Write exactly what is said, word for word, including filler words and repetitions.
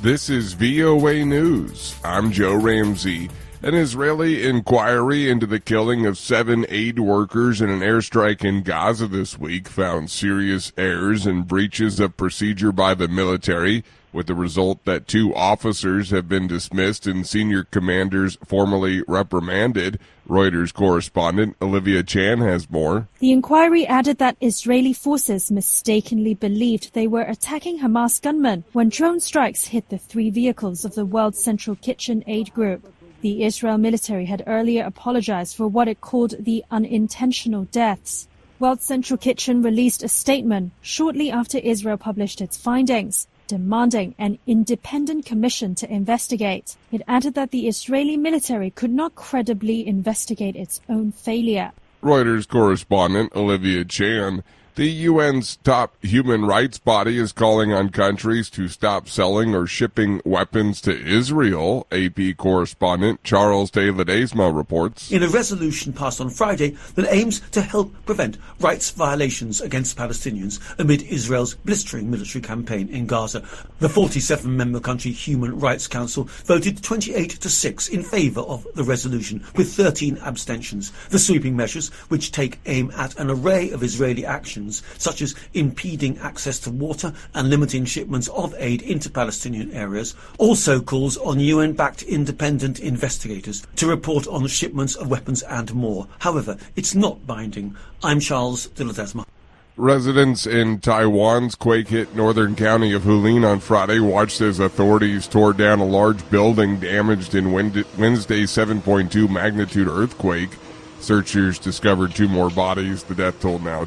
This is V O A News. I'm Joe Ramsey. An Israeli inquiry into the killing of seven aid workers in an airstrike in Gaza this week found serious errors and breaches of procedure by the military, with the result that two officers have been dismissed and senior commanders formally reprimanded. Reuters correspondent Olivia Chan has more. The inquiry added that Israeli forces mistakenly believed they were attacking Hamas gunmen when drone strikes hit the three vehicles of the World Central Kitchen aid group. The Israel military had earlier apologized for what it called the unintentional deaths. World Central Kitchen released a statement shortly after Israel published its findings, demanding an independent commission to investigate. It added that the Israeli military could not credibly investigate its own failure. Reuters correspondent Olivia Chan. The U N's top human rights body is calling on countries to stop selling or shipping weapons to Israel. A P correspondent Charles de Ledesma reports. In a resolution passed on Friday that aims to help prevent rights violations against Palestinians amid Israel's blistering military campaign in Gaza, the forty-seven member country Human Rights Council voted twenty-eight to six in favour of the resolution, with thirteen abstentions. The sweeping measures, which take aim at an array of Israeli actions, such as impeding access to water and limiting shipments of aid into Palestinian areas, also calls on U N-backed independent investigators to report on shipments of weapons and more. However, it's not binding. I'm Charles de Ledesma. Residents in Taiwan's quake-hit northern county of Hulin on Friday watched as authorities tore down a large building damaged in Wednesday's seven point two magnitude earthquake. Searchers discovered two more bodies. The death toll now